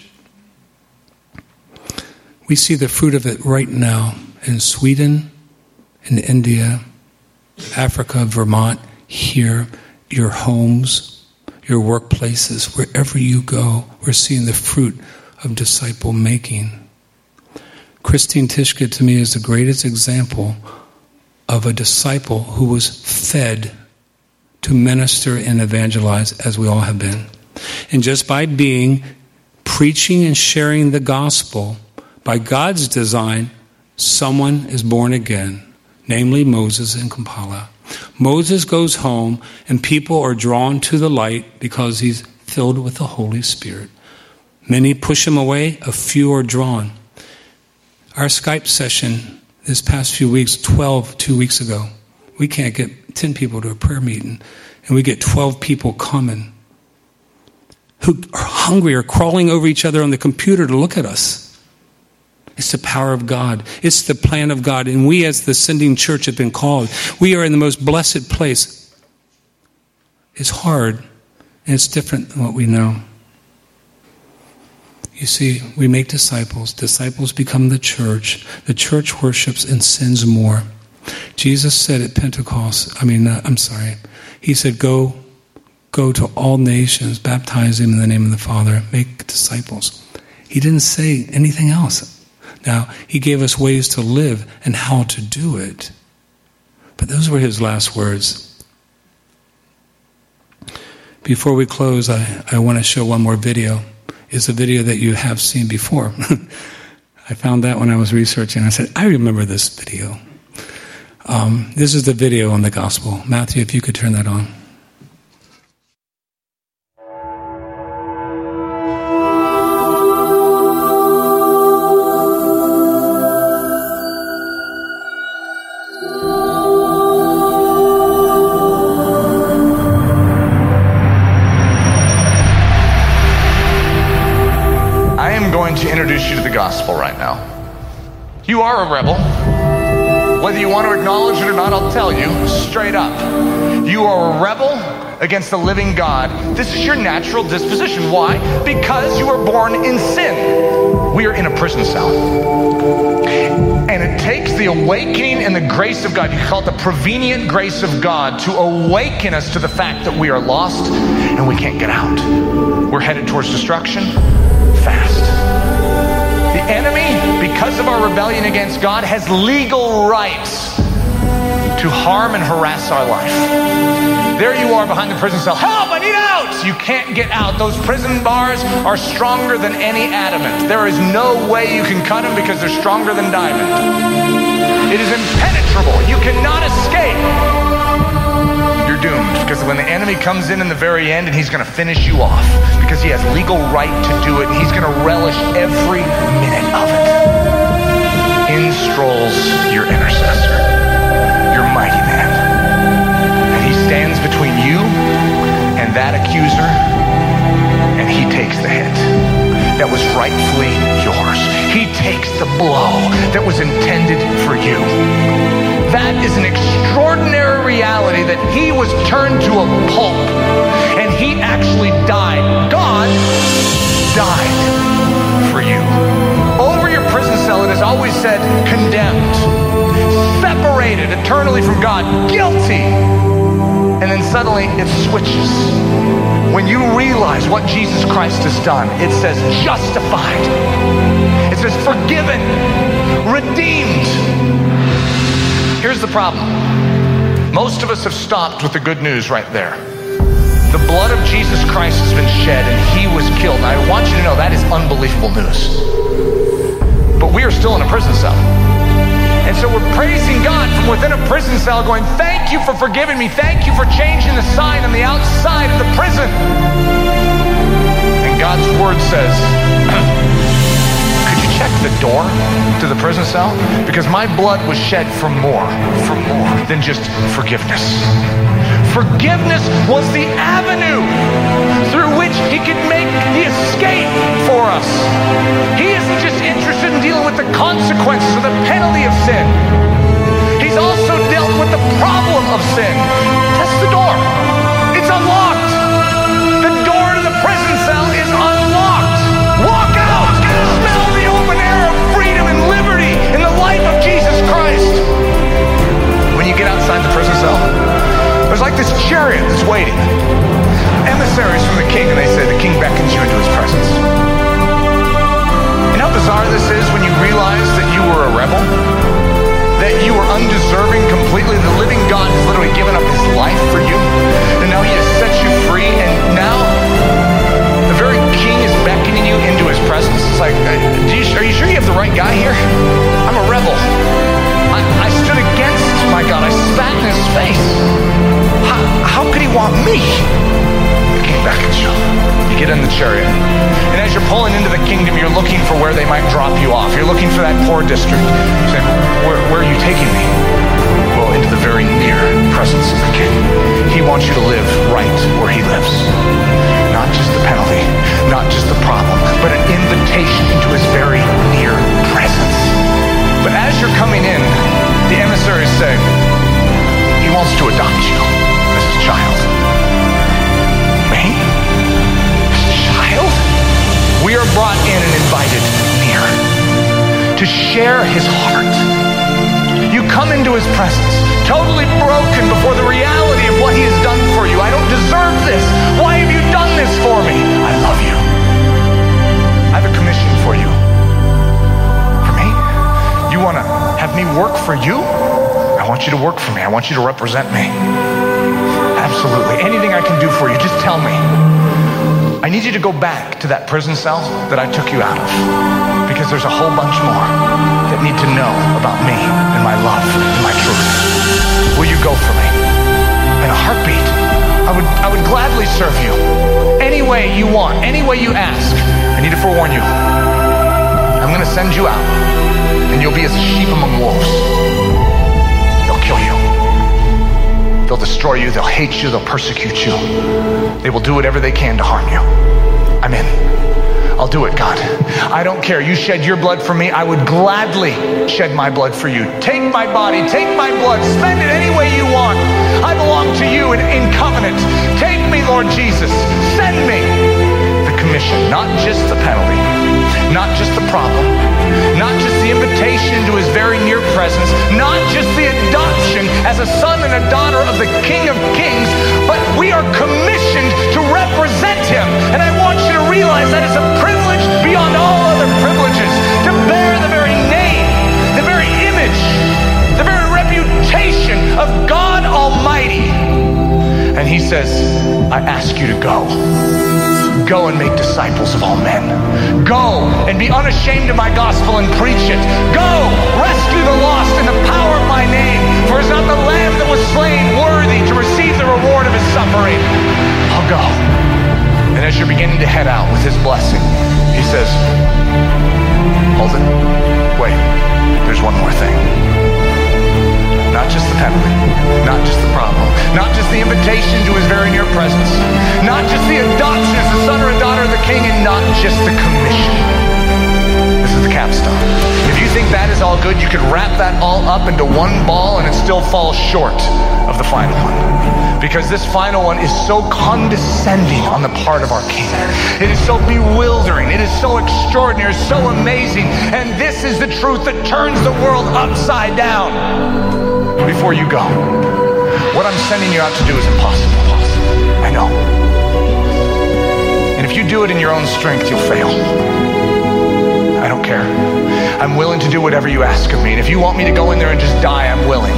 We see the fruit of it right now in Sweden, in India, Africa, Vermont, here, your homes, your workplaces, wherever you go, we're seeing the fruit of disciple making. Christine Tishka, to me, is the greatest example of a disciple who was fed to minister and evangelize, as we all have been. And just by preaching and sharing the gospel, by God's design, someone is born again, namely Moses in Kampala. Moses goes home and people are drawn to the light because he's filled with the Holy Spirit. Many push him away, a few are drawn. Our Skype session this past few weeks, 2 weeks ago, we can't get 10 people to a prayer meeting, and we get 12 people coming who are hungry or crawling over each other on the computer to look at us. It's the power of God. It's the plan of God. And we as the sending church have been called. We are in the most blessed place. It's hard, and it's different than what we know. You see, we make disciples. Disciples become the church. The church worships and sins more. Jesus said at Pentecost, he said, go to all nations, baptize them in the name of the Father, make disciples. He didn't say anything else. Now, he gave us ways to live and how to do it. But those were his last words. Before we close, I want to show one more video. It's a video that you have seen before. I found that when I was researching. I said, I remember this video. This is the video on the gospel. Matthew, if you could turn that on. gospel right now. You are a rebel. Whether you want to acknowledge it or not, I'll tell you straight up. You are a rebel against the living God. This is your natural disposition. Why? Because you were born in sin. We are in a prison cell. And it takes the awakening and the grace of God, you call it the prevenient grace of God, to awaken us to the fact that we are lost and we can't get out. We're headed towards destruction fast. The enemy, because of our rebellion against God, has legal rights to harm and harass our life. There you are behind the prison cell. Help, I need out! You can't get out. Those prison bars are stronger than any adamant. There is no way you can cut them because they're stronger than diamond. It is impenetrable. You cannot escape. You're doomed, because when the enemy comes in the very end, and he's going to finish you off because he has legal right to do it, and he's going to relish every minute of it. In strolls your intercessor, your mighty man. Stands between you and that accuser, and he takes the hit that was rightfully yours. He takes the blow that was intended for you. That is an extraordinary reality, that he was turned to a pulp and he actually died. God died for you. Over your prison cell, it has always said condemned, separated eternally from God, guilty. And then suddenly it switches. When you realize what Jesus Christ has done, it says justified. It says forgiven, redeemed. Here's the problem. Most of us have stopped with the good news right there. The blood of Jesus Christ has been shed and he was killed. And I want you to know that is unbelievable news. But we are still in a prison cell. And so we're praising God from within a prison cell, going, thank you for forgiving me. Thank you for changing the sign on the outside of the prison. And God's word says, could you check the door to the prison cell? Because my blood was shed for more than just forgiveness. Forgiveness was the avenue through which he could make the escape for us. He isn't just interested in dealing with the consequences or the penalty of sin. He's also dealt with the problem of sin. That's the door. It's unlocked. The door to the prison cell is unlocked. Walk out. Smell the open air of freedom and liberty in the life of Jesus Christ. When you get outside the prison cell, there's like this chariot that's waiting. Emissaries from the king, and they say the king beckons you into his presence. You know how bizarre this is when you realize that you were a rebel? That you were undeserving completely. The living God has literally given up his life for you. And now he has set you free. And now the very king is beckoning you into his presence. It's like, are you sure you have the right guy here? I'm a rebel. I stood against my God. I spat in his face. How could he want me? The king beckons you. You get in the chariot. And as you're pulling into the kingdom, you're looking for where they might drop you off. You're looking for that poor district. You're saying, where are you taking me? Well, into the very near presence of the king. He wants you to live right where he lives. Not just the penalty, not just the problem, but an invitation into his very near presence. But as you're coming in, the emissaries say, he wants to adopt you as his child. Me? His child? We are brought in and invited near to share his heart. You come into his presence, totally broken before the reality of what he has done for you. I don't deserve this. Why have you done this for me? I love you. I have a commission for you. For me? You want to have me work for you? I want you to work for me. I want you to represent me. Absolutely. Anything I can do for you, just tell me. I need you to go back to that prison cell that I took you out of, because there's a whole bunch more that need to know about me and my love and my truth. Will you go for me? In a heartbeat. I would gladly serve you any way you want, any way you ask. I need to forewarn you. I'm going to send you out, and you'll be as a sheep among wolves. They'll kill you. They'll destroy you. They'll hate you. They'll persecute you. They will do whatever they can to harm you. I'm in. I'll do it, God. I don't care. You shed your blood for me. I would gladly shed my blood for you. Take my body, take my blood, spend it any way you want. I belong to you in covenant. Take me, Lord Jesus. Send me. The commission, not just the penalty, not just the problem, not just the invitation to his very near presence, not just the adoption as a son and a daughter of the King of Kings, but we are commissioned to represent him. And I want you to realize that it's a privilege beyond all other privileges to bear the very name, the very image, the very reputation of God Almighty. And he says, I ask you to go. Go and make disciples of all men. Go and be unashamed of my gospel and preach it. Go, rescue the lost in the power of my name. For is not the lamb that was slain worthy to receive the reward of his suffering. I'll go. And as you're beginning to head out with his blessing, he says, hold it. Wait, there's one more thing. Not just the penalty, not just the problem, not just the invitation to his very near presence, not just the adoption as a son or a daughter of the King, and not just the commission. This is the capstone. If you think that is all good, you could wrap that all up into one ball and it still falls short of the final one. Because this final one is so condescending on the part of our King. It is so bewildering. It is so extraordinary, so amazing. And this is the truth that turns the world upside down. Before you go, what I'm sending you out to do is impossible. I know. And if you do it in your own strength, you'll fail. I don't care. I'm willing to do whatever you ask of me. And if you want me to go in there and just die, I'm willing.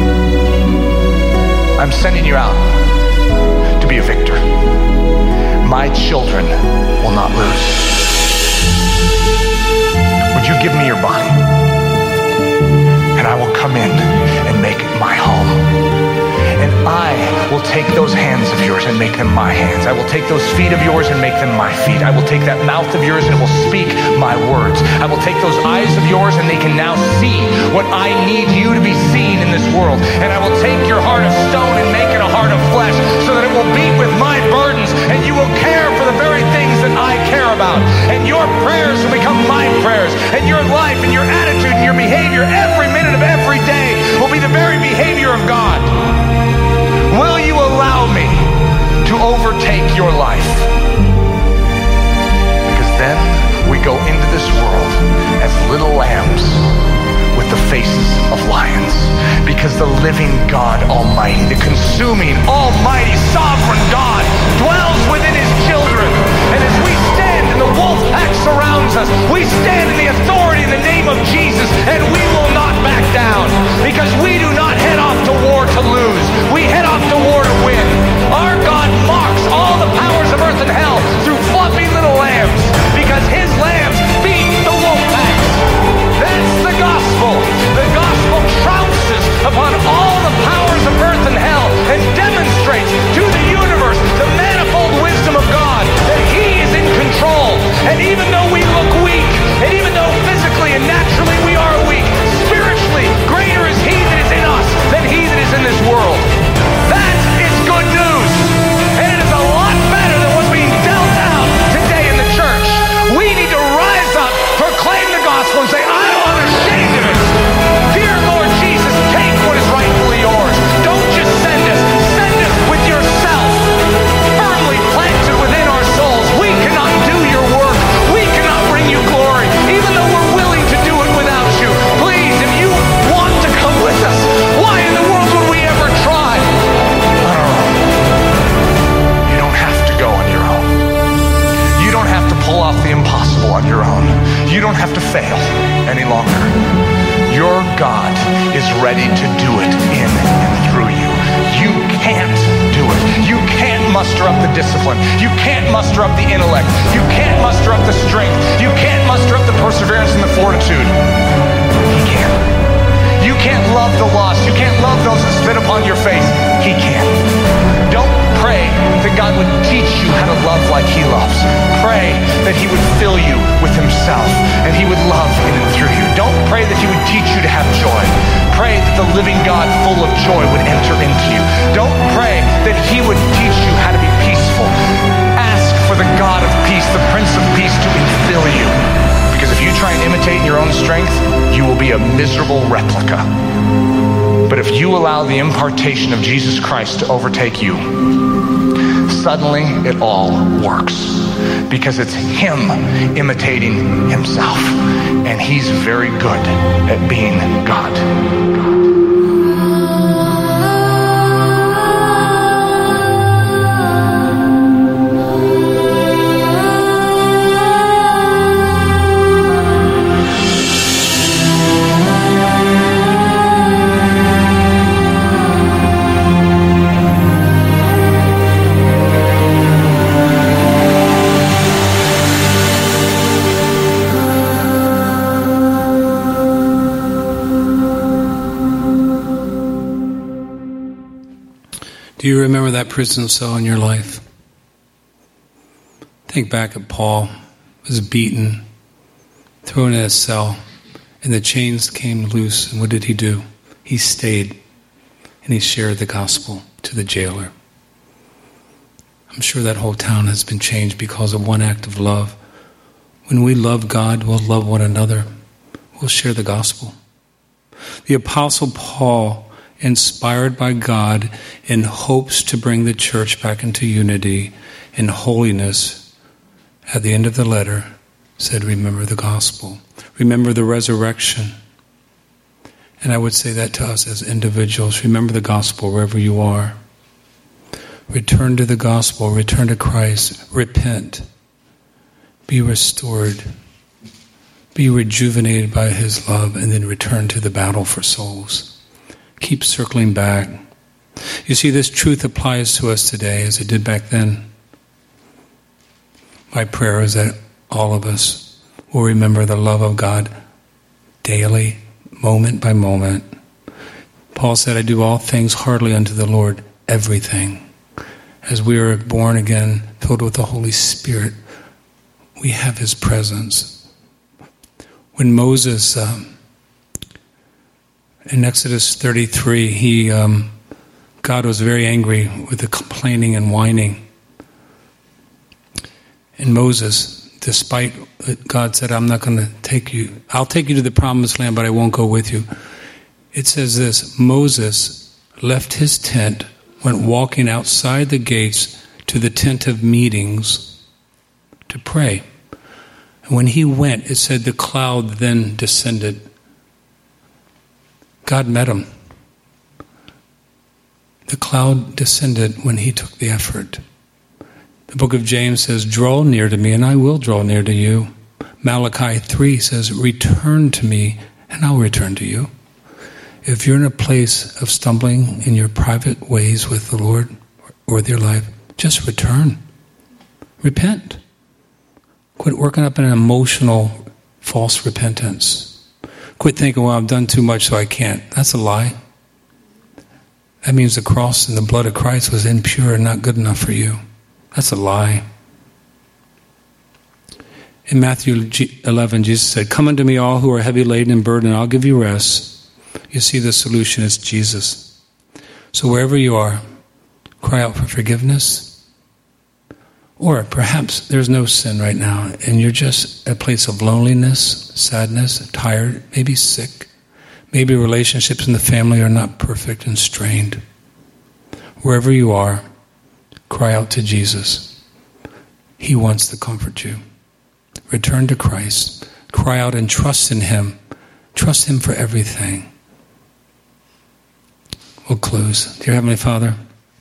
I'm sending you out to be a victor. My children will not lose. Would you give me your body? And I will come in and make it my home. And I will take those hands of yours and make them my hands. I will take those feet of yours and make them my feet. I will take that mouth of yours and it will speak my words. I will take those eyes of yours and they can now see what I need you to be seen in this world. And I will take your heart of stone and make it a heart of flesh so that it will beat with my burdens and you will care for the very things that I care about. And your prayers will become my prayers. And your life and your attitude and your behavior every minute of every day will be the very behavior of God. Will you allow me to overtake your life? Because then we go into this world as little lambs with the faces of lions. Because the living God Almighty, the consuming, almighty, sovereign God dwells within his children. And as we stand and the wolf pack surrounds us, we stand in the authority in the name of Jesus, and we will not back down. Because we do not head off to war to lose. We head off to war to win. Our God mocks all the powers of earth and hell through fluffy little lambs. Because his lambs beat the wolf packs. That's the gospel. The gospel trounces upon all the powers of earth and hell and demonstrates to the universe the manifold wisdom of God, that he is in control. And even though we look weak, and even though physically and naturally we are weak, spiritually greater is he that is in us than he that is in this world. That is good news. And it is a lot better than what's being dealt out today in the church. We need to rise up, proclaim the gospel, and say, I'm unashamed of it. Dear Lord Jesus, take what is rightfully yours. Don't just send us with yourself firmly planted within our souls. We cannot do your work. We cannot bring you glory, even though we're willing to do it without you. Please, if you want to come with us, why in the world would we ever try? On our own. You don't have to go on your own. You don't have to pull off the impossible on your own. You don't have to fail any longer. Your God is ready to do it in and through you. You can't do it. You can't muster up the discipline. You can't muster up the intellect. You can't muster up the strength. You can't muster up the perseverance and the fortitude. He can. You can't love the lost. You can't love those that spit upon your face. He can. Don't pray that God would teach you how to love like he loves. Pray that he would fill you with himself and he would love in and through you. Don't pray that he would teach you to have joy. Pray that the living God full of joy would enter into you. Don't pray that he would teach you how to be peaceful. Ask for the God of peace, the Prince of Peace, to fill you. Because if you try and imitate in your own strength, you will be a miserable replica. But if you allow the impartation of Jesus Christ to overtake you, suddenly it all works. Because it's him imitating himself. And he's very good at being God. Do you remember that prison cell in your life? Think back at Paul. He was beaten, thrown in a cell, and the chains came loose. And what did he do? He stayed, and he shared the gospel to the jailer. I'm sure that whole town has been changed because of one act of love. When we love God, we'll love one another. We'll share the gospel. The Apostle Paul, inspired by God in hopes to bring the church back into unity and holiness, at the end of the letter said, remember the gospel. Remember the resurrection. And I would say that to us as individuals. Remember the gospel wherever you are. Return to the gospel. Return to Christ. Repent. Be restored. Be rejuvenated by his love, and then return to the battle for souls. Keep circling back. You see, this truth applies to us today as it did back then. My prayer is that all of us will remember the love of God daily, moment by moment. Paul said, I do all things heartily unto the Lord, everything. As we are born again, filled with the Holy Spirit, we have his presence. When Moses, in Exodus 33, God was very angry with the complaining and whining. And Moses, despite God said, I'm not going to take you, I'll take you to the promised land, but I won't go with you. It says this, Moses left his tent, went walking outside the gates to the tent of meetings to pray. And when he went, it said the cloud then descended. God met him. The cloud descended when he took the effort. The book of James says, draw near to me and I will draw near to you. Malachi 3 says, return to me and I'll return to you. If you're in a place of stumbling in your private ways with the Lord or with your life, just return. Repent. Quit working up an emotional false repentance. Quit thinking, well, I've done too much so I can't. That's a lie. That means the cross and the blood of Christ was impure and not good enough for you. That's a lie. In Matthew 11, Jesus said, come unto me all who are heavy laden and burdened, and I'll give you rest. You see, the solution is Jesus. So wherever you are, cry out for forgiveness. Or perhaps there's no sin right now, and you're just at a place of loneliness, sadness, tired, maybe sick. Maybe relationships in the family are not perfect and strained. Wherever you are, cry out to Jesus. He wants to comfort you. Return to Christ. Cry out and trust in him. Trust him for everything. We'll close. Dear Heavenly Father,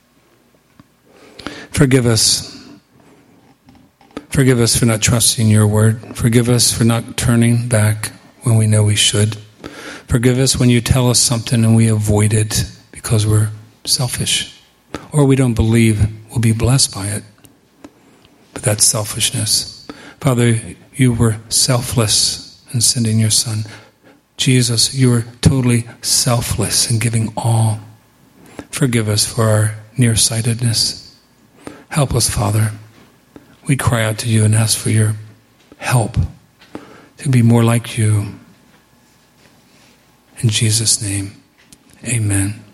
forgive us. Forgive us for not trusting your word. Forgive us for not turning back when we know we should. Forgive us when you tell us something and we avoid it because we're selfish or we don't believe we'll be blessed by it. But that's selfishness. Father, you were selfless in sending your Son. Jesus, you were totally selfless in giving all. Forgive us for our nearsightedness. Help us, Father. We cry out to you and ask for your help to be more like you. In Jesus' name, amen.